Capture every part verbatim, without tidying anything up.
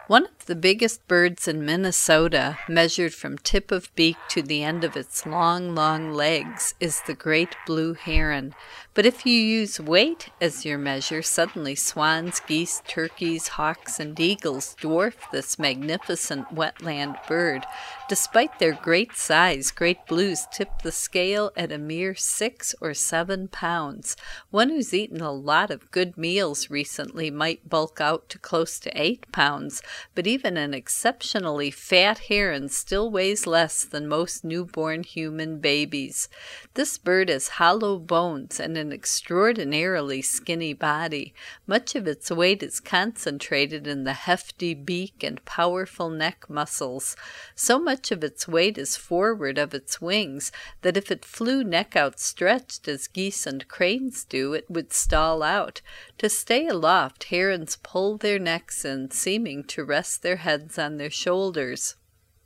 One of the biggest birds in Minnesota, measured from tip of beak to the end of its long, long legs, is the great blue heron. But if you use weight as your measure, suddenly swans, geese, turkeys, hawks, and eagles dwarf this magnificent wetland bird. Despite their great size, great blues tip the scale at a mere six or seven pounds. One who's eaten a lot of good meals recently might bulk out to close to eight pounds. But even an exceptionally fat heron still weighs less than most newborn human babies. This bird has hollow bones and an extraordinarily skinny body. Much of its weight is concentrated in the hefty beak and powerful neck muscles. So much of its weight is forward of its wings that if it flew neck outstretched as geese and cranes do, it would stall out. To stay aloft, herons pull their necks in, seeming to rest their heads on their shoulders.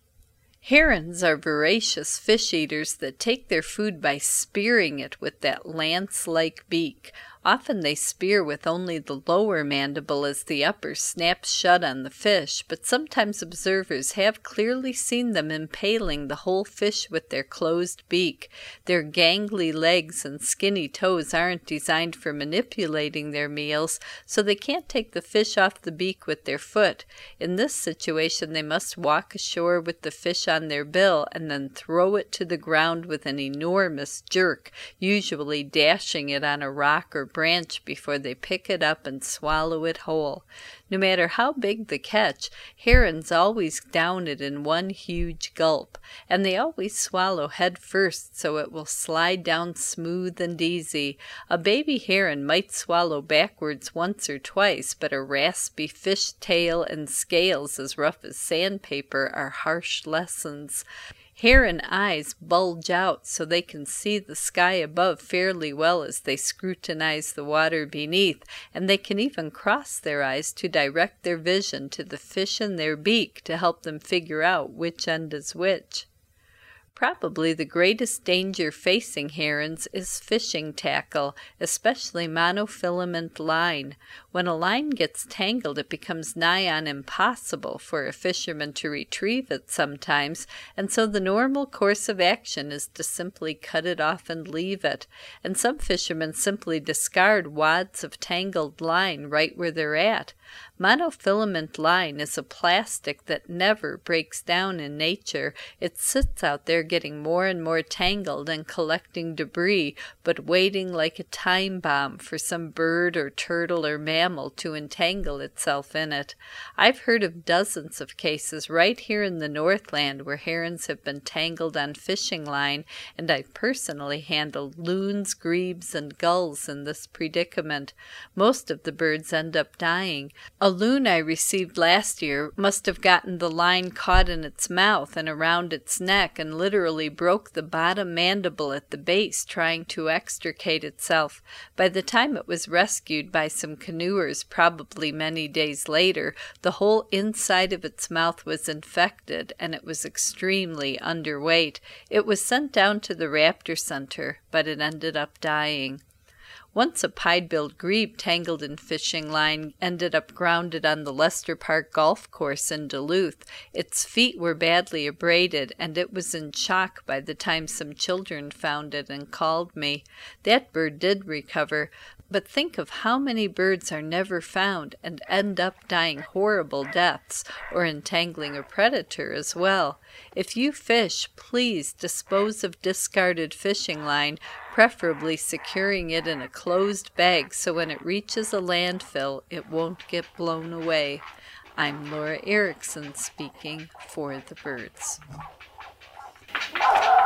Herons are voracious fish eaters that take their food by spearing it with that lance-like beak. Often they spear with only the lower mandible as the upper snaps shut on the fish, but sometimes observers have clearly seen them impaling the whole fish with their closed beak. Their gangly legs and skinny toes aren't designed for manipulating their meals, so they can't take the fish off the beak with their foot. In this situation, they must walk ashore with the fish on their bill and then throw it to the ground with an enormous jerk, usually dashing it on a rock or branch before they pick it up and swallow it whole. No matter how big the catch, herons always down it in one huge gulp, and they always swallow head first so it will slide down smooth and easy. A baby heron might swallow backwards once or twice, but a raspy fish tail and scales as rough as sandpaper are harsh lessons. Heron eyes bulge out so they can see the sky above fairly well as they scrutinize the water beneath, and they can even cross their eyes to direct their vision to the fish in their beak to help them figure out which end is which. Probably the greatest danger facing herons is fishing tackle, especially monofilament line. When a line gets tangled, it becomes nigh on impossible for a fisherman to retrieve it sometimes, and so the normal course of action is to simply cut it off and leave it. And some fishermen simply discard wads of tangled line right where they're at. Monofilament line is a plastic that never breaks down in nature. It sits out there getting more and more tangled and collecting debris, but waiting like a time bomb for some bird or turtle or mammal to entangle itself in it. I've heard of dozens of cases right here in the Northland where herons have been tangled on fishing line, and I've personally handled loons, grebes, and gulls in this predicament. Most of the birds end up dying. A loon I received last year must have gotten the line caught in its mouth and around its neck and literally broke the bottom mandible at the base trying to extricate itself. By the time it was rescued by some canoers, probably many days later, the whole inside of its mouth was infected and it was extremely underweight. It was sent down to the Raptor Center, but it ended up dying. Once a pied-billed grebe tangled in fishing line ended up grounded on the Lester Park golf course in Duluth. Its feet were badly abraded, and it was in shock by the time some children found it and called me. That bird did recover, but think of how many birds are never found and end up dying horrible deaths or entangling a predator as well. If you fish, please dispose of discarded fishing line, preferably securing it in a closed bag so when it reaches a landfill, it won't get blown away. I'm Laura Erickson speaking for the birds.